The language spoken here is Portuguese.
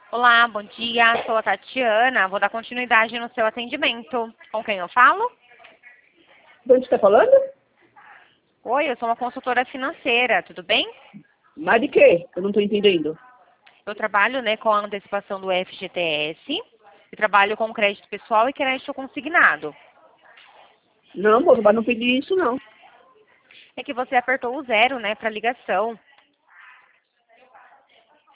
Olá, bom dia. Sou a Tatiana. Vou dar continuidade no seu atendimento. Com quem eu falo? De onde está falando? Oi, eu sou uma consultora financeira, tudo bem? Mas de quê? Eu não estou entendendo. Eu trabalho, com a antecipação do FGTS e trabalho com crédito pessoal e crédito consignado. Não, moço, mas não pedi isso, não. É que você apertou o 0, para ligação.